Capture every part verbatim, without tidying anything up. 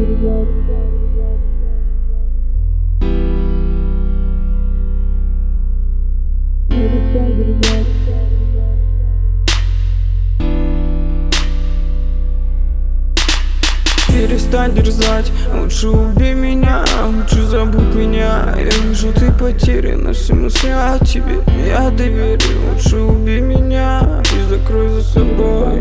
Перестань дерзать, лучше убей меня, лучше забудь меня. Я вижу, ты потеряна, все мысли о тебе я доверю. Лучше убей меня и закрой за собой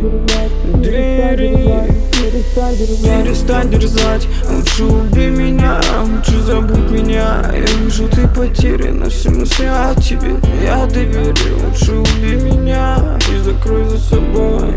двери. Перестань дерзать, лучше убей меня, лучше забудь меня. Я вижу, ты потеряна, все мысли о тебе я доверю. Лучше убей меня и закрой за собой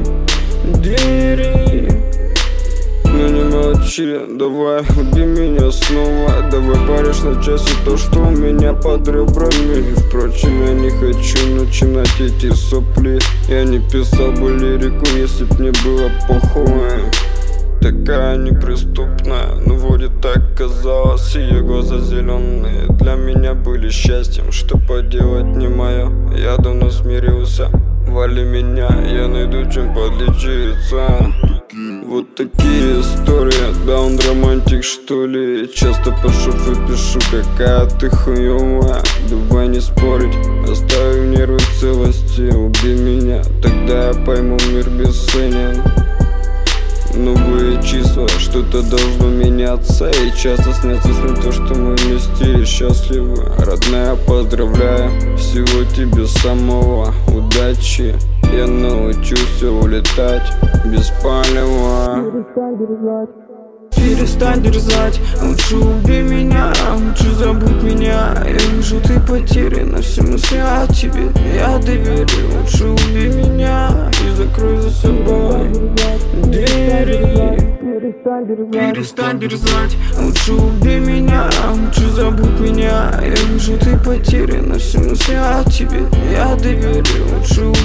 двери. Ну не молчи, давай убей меня снова. Давай паришь на части то, что у меня под ребрами. Впрочем, я не хочу начинать эти сопли. Я не писал бы лирику, если б мне было похуй. Такая неприступная, ну вроде так казалось. Ее глаза зеленые для меня были счастьем. Что поделать не мое, я давно смирился. Вали меня, я найду чем подлечиться. Вот такие истории, да он романтик что ли. Часто по шофу пишу, какая ты хуёвая. Давай не спорить, оставим нервы в целости. Убей меня, тогда я пойму, мир бесценен. Новые числа, что-то должно меняться. И часто снятся сны то, что мы вместе и счастливы. Родная, поздравляю, всего тебе самого удачи. Я научусь улетать без палева. Перестань дерзать, лучше убей меня, лучше забудь меня. Я вижу, ты потеряна, все мысли о тебе я доверю. Лучше убей меня и закрой за собой двери. Перестань дерзать, лучше убей меня, лучше забудь меня. Я вижу, ты потеряна, все мысли о тебе я доверю. Лучше